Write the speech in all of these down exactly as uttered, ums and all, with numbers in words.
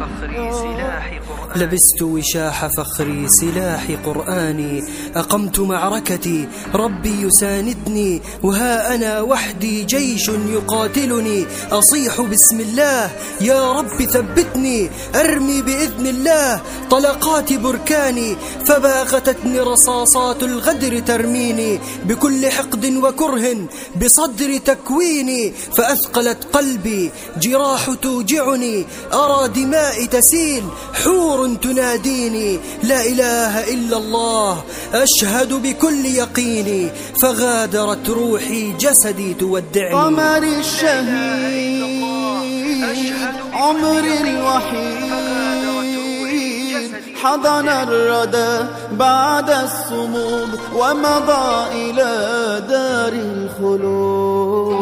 فخري سلاحي قرآني لبست وشاح فخري سلاحي قرآني، أقمت معركتي ربي يساندني، وها أنا وحدي جيش يقاتلني، أصيح بسم الله يا رب ثبتني، أرمي بإذن الله طلقات بركاني، فباغتتني رصاصات الغدر ترميني، بكل حقد وكره بصدر تكويني، فأثقلت قلبي جراح توجعني، أرى دماء تسيل حور تناديني، لا إله إلا الله أشهد بكل يقيني، فغادرت روحي جسدي تودعني. قمر الشهيد عمري الوحيد حضن الردى بعد الصمود، ومضى إلى دار الخلود،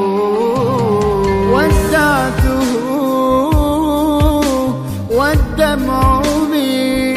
ودعته والدمع بي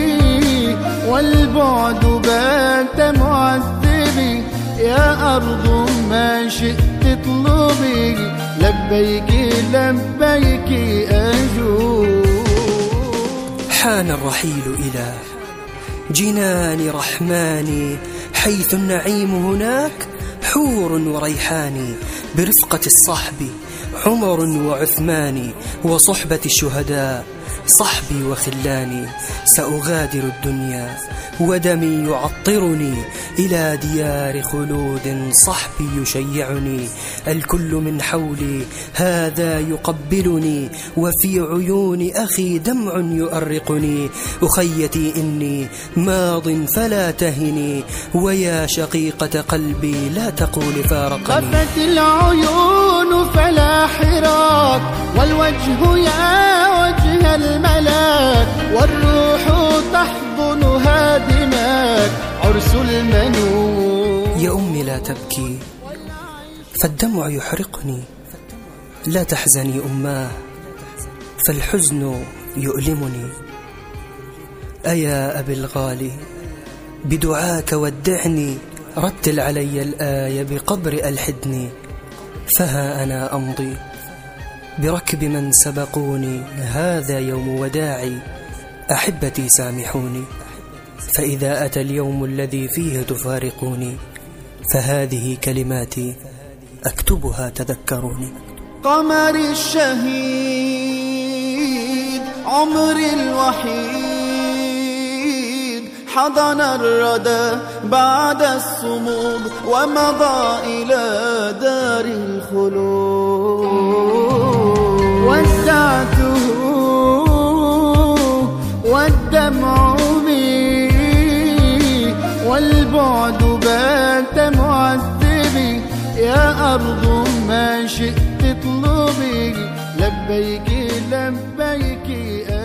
والبعد بات معذبي، يا أرض ما شئت اطلبي، لبيك لبيك أجوب. حان الرحيل إلى جنان رحماني، حيث النعيم هناك حور وريحاني، برفقة الصحب عمر وعثمان، وصحبة الشهداء صحبي وخلاني، سأغادر الدنيا ودمي يعطرني، إلى ديار خلود صحبي يشيعني، الكل من حولي هذا يقبلني، وفي عيون أخي دمع يؤرقني، أخيتي إني ماض فلا تهني، ويا شقيقة قلبي لا تقول فارقني. غفت العيون فلا حراك، والوجه يا وجه الملاك، والروح تحضنها دماك، عرس المنون. يا أمي لا تبكي فالدمع يحرقني، لا تحزني أماه فالحزن يؤلمني، أيا أبي الغالي بدعاك ودعني، رتل علي الآية بقبر ألحدني، فها أنا أمضي بركب من سبقوني، هذا يوم وداعي أحبتي سامحوني، فإذا أتى اليوم الذي فيه تفارقوني، فهذه كلماتي أكتبها تذكروني. قمر الشهيد عمري الوحيد حضن الردى بعد الصمود، ومضى إلى دار الخلود، ودعته والدمع بي والبعد بات معذبي، يا أرض ما شئت اطلبي، لبيك لبيك